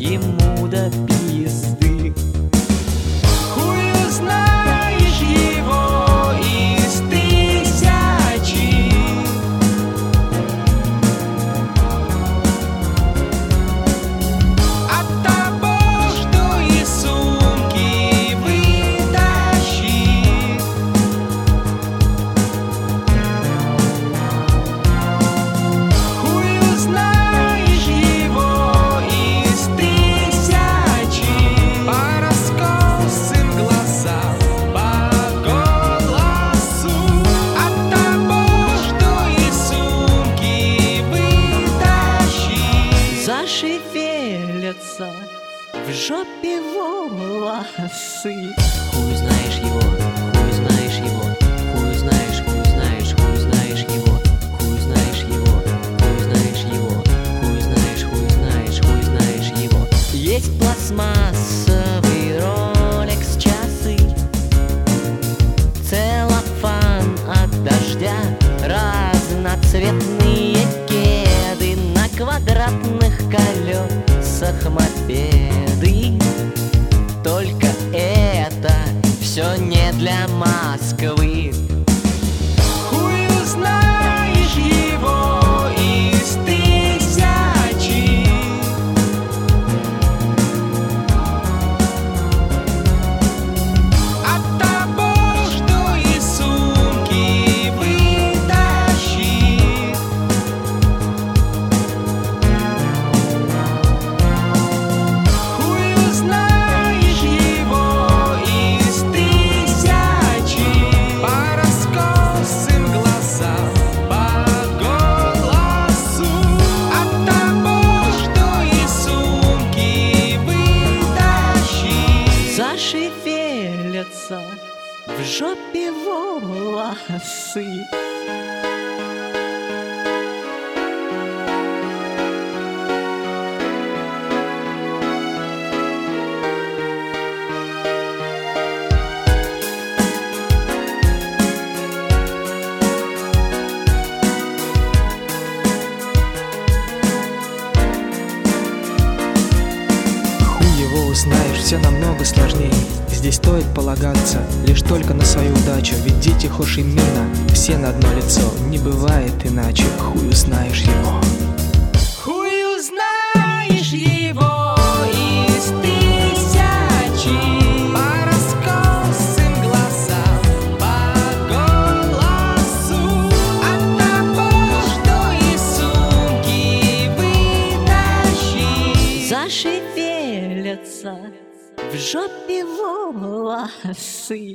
ему до пизды. Хуй узнаешь его из тысячи. От того, что из сумки вытащит. Хуй узнаешь его из тысячи. По раскосым глазам, по голосу. От того, что из сумки вытащит. Зашевелятся в жопе волосы. Хуй знаешь его, хуй знаешь его, хуй знаешь, хуй знаешь, хуй знаешь его, хуй знаешь его, хуй знаешь его, хуй знаешь, хуй знаешь, хуй знаешь его. Есть пластмассовый Rolex часы, целлофан от дождя, разноцветные кеды, на квадратных колесах мопеды. Только это все не для Москвы. Хуй узнаешь его из тысячи. От того, что из сумки вытащит. Хуй узнаешь его из тысячи. По раскосым глазам, по голосу. От того, что из сумки вытащит. Зашевелятся в жопе волосы. Его узнаешь, все намного сложнее. Здесь стоит полагаться лишь только на свою удачу. Ведь дети Хошимина все на одно лицо. Не бывает иначе. Хуй узнаешь его. Хуй узнаешь его из тысячи. По раскосым глазам, по голосу. От того, что из сумки вытащит. Зашевелятся в жопе волосы.